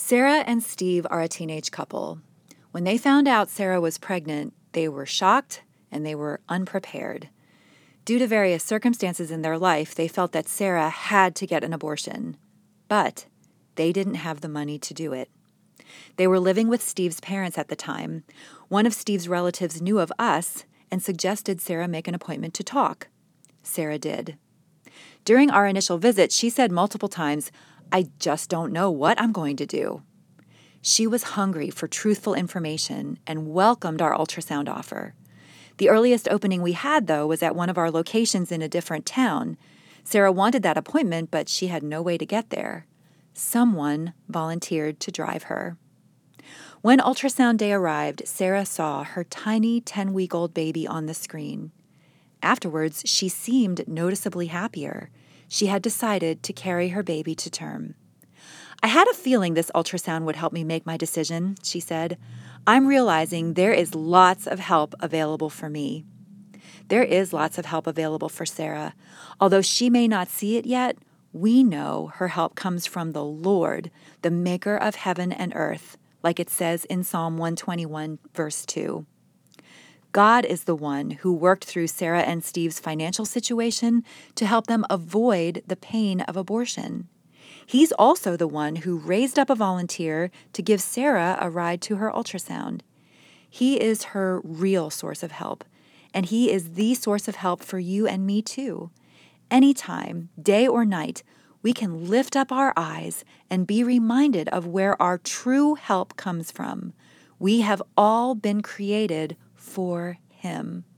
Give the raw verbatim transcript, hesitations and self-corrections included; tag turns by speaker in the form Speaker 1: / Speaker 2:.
Speaker 1: Sarah and Steve are a teenage couple. When they found out Sarah was pregnant, they were shocked and they were unprepared. Due to various circumstances in their life, they felt that Sarah had to get an abortion. But they didn't have the money to do it. They were living with Steve's parents at the time. One of Steve's relatives knew of us and suggested Sarah make an appointment to talk. Sarah did. During our initial visit, she said multiple times, "I just don't know what I'm going to do." She was hungry for truthful information and welcomed our ultrasound offer. The earliest opening we had, though, was at one of our locations in a different town. Sarah wanted that appointment, but she had no way to get there. Someone volunteered to drive her. When ultrasound day arrived, Sarah saw her tiny ten-week-old baby on the screen. Afterwards, she seemed noticeably happier. She had decided to carry her baby to term. "I had a feeling this ultrasound would help me make my decision," she said. "I'm realizing there is lots of help available for me." There is lots of help available for Sarah. Although she may not see it yet, we know her help comes from the Lord, the maker of heaven and earth, like it says in Psalm one twenty-one, verse two. God is the one who worked through Sarah and Steve's financial situation to help them avoid the pain of abortion. He's also the one who raised up a volunteer to give Sarah a ride to her ultrasound. He is her real source of help, and he is the source of help for you and me too. Anytime, day or night, we can lift up our eyes and be reminded of where our true help comes from. We have all been created for him.